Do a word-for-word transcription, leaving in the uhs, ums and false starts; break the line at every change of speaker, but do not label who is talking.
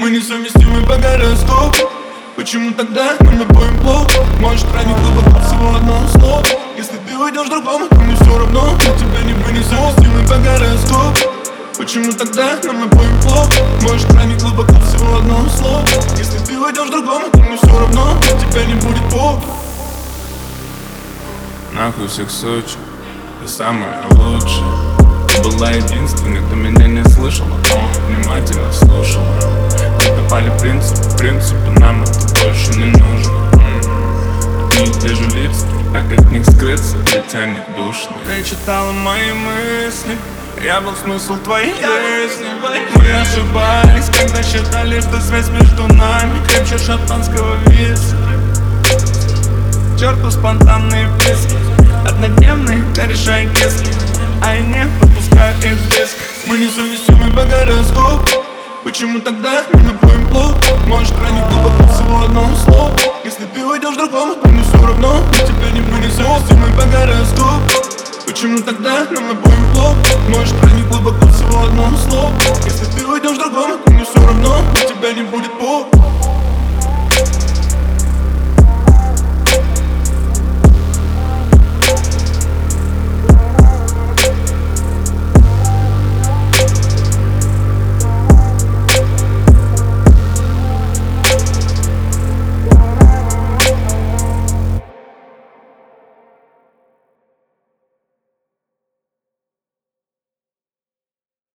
Мы несовместимы по гороскопу. Почему тогда нам обоим плохо? Можешь ранить глубоко всего одного слова. Если ты уйдешь другому, то мне все равно. Я тебя не мы несовместимы по гороскопу. Почему тогда нам обоим плохо? Можешь ранить глубоко всего одного слова. Если ты уйдешь другому, то мне все равно. Для тебя не будет плохо.
Нахуй всех Сочи, ты самая лучшая. Ты была единственной, кто меня не слышала, но внимательно слушала. Мы попали принцип, принципы, нам это больше не нужно. Не те же лица, так от них скрыться, ведь тянет душно. Ты читала мои мысли, я был смысл твоей жизни. Мы ошибались, когда считали, что связь между нами крепче шотландского виски. К черту спонтанные песни, однодневные, решай киски, а я не подпускаю их в диск.
Мы несовместимы по гороскопу. Почему тогда нам обоим плохо? Можешь ранить глубоко всего одного слова. Если ты уйдешь другому, то мне все равно. Для тебя не мы несовместимы по гороскопу. Почему тогда нам обоим плохо? Можешь ранить глубоко всего одного слова. Если ты уйдешь другому, то мне все равно. Для тебя не будет плохо.